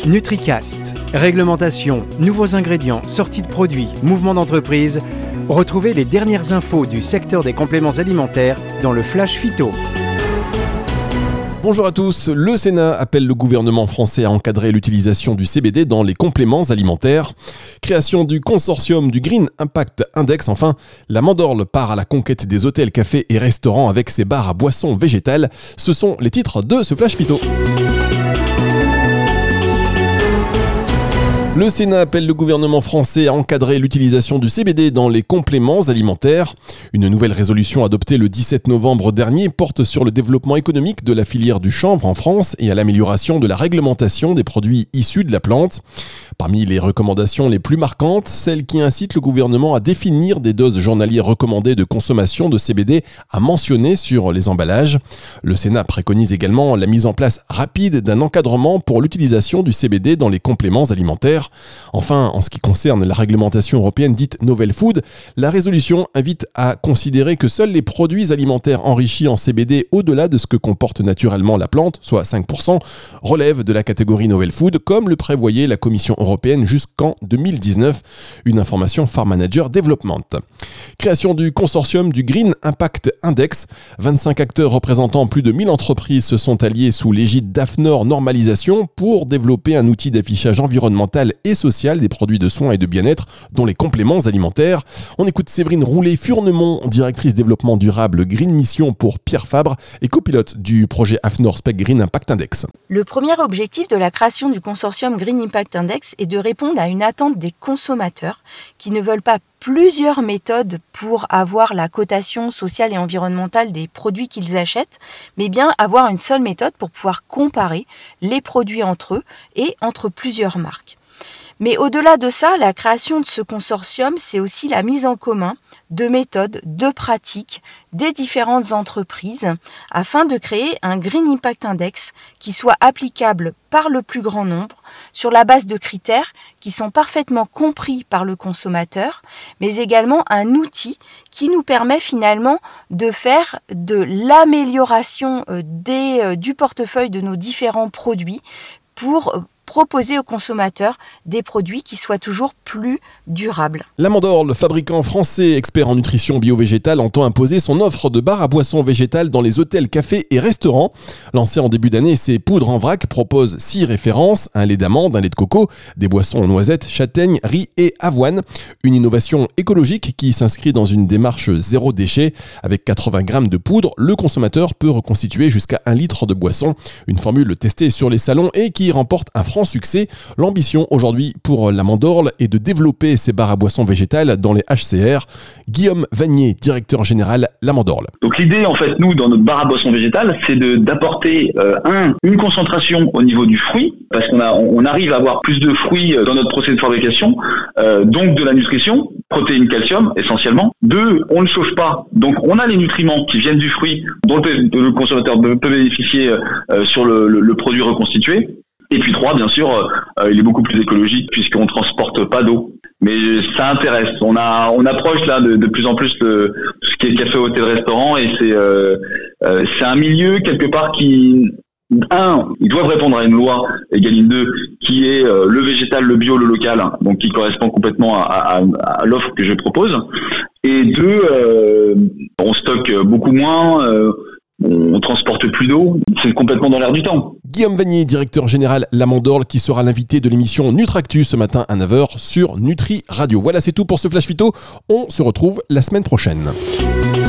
NutriCast. Réglementation, nouveaux ingrédients, sorties de produits, mouvements d'entreprise. Retrouvez les dernières infos du secteur des compléments alimentaires dans le Flash Phyto. Bonjour à tous, le Sénat appelle le gouvernement français à encadrer l'utilisation du CBD dans les compléments alimentaires. Création du consortium du Green Impact Index, enfin, la Mandorle part à la conquête des hôtels, cafés et restaurants avec ses bars à boissons végétales. Ce sont les titres de ce Flash Phyto. Le Sénat appelle le gouvernement français à encadrer l'utilisation du CBD dans les compléments alimentaires. Une nouvelle résolution adoptée le 17 novembre dernier porte sur le développement économique de la filière du chanvre en France et à l'amélioration de la réglementation des produits issus de la plante. Parmi les recommandations les plus marquantes, celle qui incite le gouvernement à définir des doses journalières recommandées de consommation de CBD à mentionner sur les emballages. Le Sénat préconise également la mise en place rapide d'un encadrement pour l'utilisation du CBD dans les compléments alimentaires. Enfin, en ce qui concerne la réglementation européenne dite Novel Food, la résolution invite à considérer que seuls les produits alimentaires enrichis en CBD au-delà de ce que comporte naturellement la plante, soit 5%, relèvent de la catégorie Novel Food, comme le prévoyait la Commission européenne jusqu'en 2019. Une information Farm Manager Development. Création du consortium du Green Impact Index. 25 acteurs représentant plus de 1000 entreprises se sont alliés sous l'égide d'AFNOR Normalisation pour développer un outil d'affichage environnemental et social des produits de soins et de bien-être, dont les compléments alimentaires. On écoute Séverine Roulet-Furnemont, directrice développement durable Green Mission pour Pierre Fabre et copilote du projet AFNOR Spec Green Impact Index. Le premier objectif de la création du consortium Green Impact Index est de répondre à une attente des consommateurs qui ne veulent pas plusieurs méthodes pour avoir la cotation sociale et environnementale des produits qu'ils achètent, mais bien avoir une seule méthode pour pouvoir comparer les produits entre eux et entre plusieurs marques. Mais au-delà de ça, la création de ce consortium, c'est aussi la mise en commun de méthodes, de pratiques des différentes entreprises afin de créer un Green Impact Index qui soit applicable par le plus grand nombre sur la base de critères qui sont parfaitement compris par le consommateur, mais également un outil qui nous permet finalement de faire de l'amélioration du portefeuille de nos différents produits pour proposer aux consommateurs des produits qui soient toujours plus durables. La Mandorle, fabricant français expert en nutrition bio-végétale, entend imposer son offre de bars à boissons végétales dans les hôtels, cafés et restaurants. Lancé en début d'année, ces poudres en vrac proposent 6 références, un lait d'amande, un lait de coco, des boissons aux noisettes, châtaignes, riz et avoine. Une innovation écologique qui s'inscrit dans une démarche zéro déchet. Avec 80 grammes de poudre, le consommateur peut reconstituer jusqu'à 1 litre de boisson. Une formule testée sur les salons et qui remporte un franc succès. L'ambition aujourd'hui pour la Mandorle est de développer ces bars à boissons végétales dans les HCR. Guillaume Vanier, directeur général La Mandorle. Donc l'idée, en fait, nous, dans notre bar à boissons végétales, c'est d'apporter une concentration au niveau du fruit, parce qu'on arrive à avoir plus de fruits dans notre procédé de fabrication, donc de la nutrition, protéines, calcium essentiellement. 2, on ne chauffe pas, donc on a les nutriments qui viennent du fruit dont le consommateur peut bénéficier sur le produit reconstitué. Et puis 3, bien sûr, il est beaucoup plus écologique puisqu'on ne transporte pas d'eau. Mais ça intéresse. On approche là de plus en plus de ce qui est café, hôtel, restaurant, et c'est un milieu quelque part qui, ils doivent répondre à une loi Egalim 2 qui est le végétal, le bio, le local, donc qui correspond complètement à l'offre que je propose. Et 2, on stocke beaucoup moins. On transporte plus d'eau, c'est complètement dans l'air du temps. Guillaume Vanier, directeur général La Mandorle, qui sera l'invité de l'émission Nutractu ce matin à 9h sur Nutri Radio. Voilà, c'est tout pour ce Flash Phyto. On se retrouve la semaine prochaine.